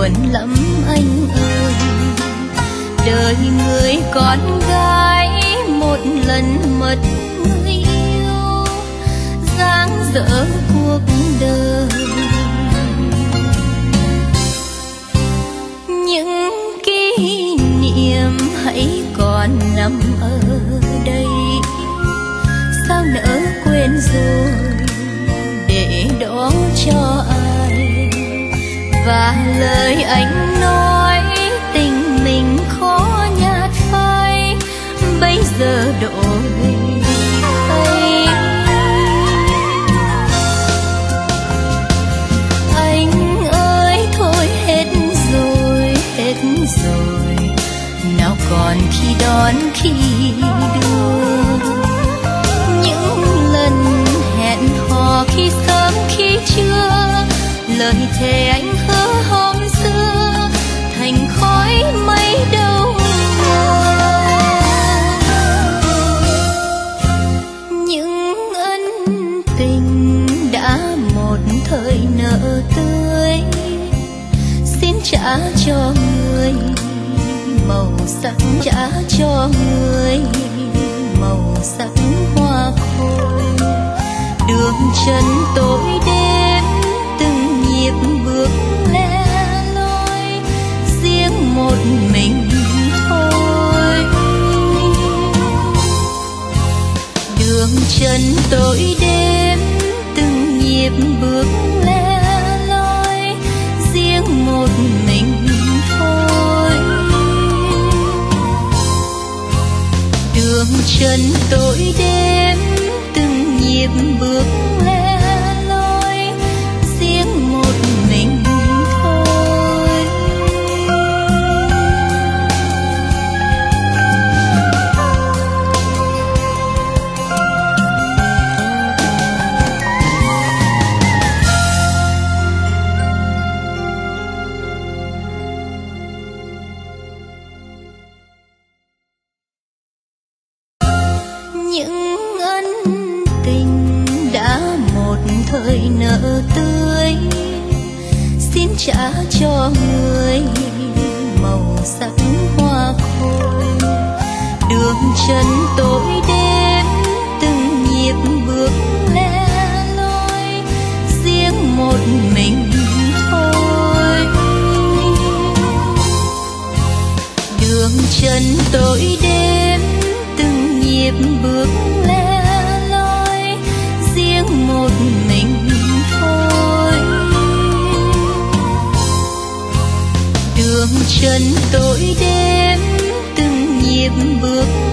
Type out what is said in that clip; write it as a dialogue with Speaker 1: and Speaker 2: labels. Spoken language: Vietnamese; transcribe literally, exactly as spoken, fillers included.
Speaker 1: buồn lắm anh ơi. Đời người con gái một lần mất người yêu, dang dở cuộc đời. Những kỷ niệm hãy còn nằm ở đây, sao nỡ quên rồi để đó cho ai. Và lời anh nói tình mình khó nhạt phai, bây giờ đổi thay. Anh ơi thôi hết rồi, hết rồi, nào còn khi đón khi đưa. Những lần hẹn hò khi sớm khi trưa, lời thề anh hứa hôm xưa thành khói mây đâu ngờ. Những ân tình đã một thời nợ tươi, xin trả cho người màu sắc, trả cho người màu sắc hoa khôi. Đường chân tối đêm từng nhịp bước lẻ loi, riêng một mình thôi. Đường chân tối đêm từng nhịp bước lẻ loi, riêng một mình thôi. Đường chân tối đêm từng nhịp bước lẻ loi, riêng một mình thôi. Những ân tình đã một thời nợ tươi, xin trả cho người màu sắc hoa khôi. Đường chân tối đêm từng nhịp bước lẻ loi, riêng một mình thôi. Đường chân tối đêm từng nhịp bước lẻ loi, riêng một mình thôi. Đường chân tối đêm từng nhịp bước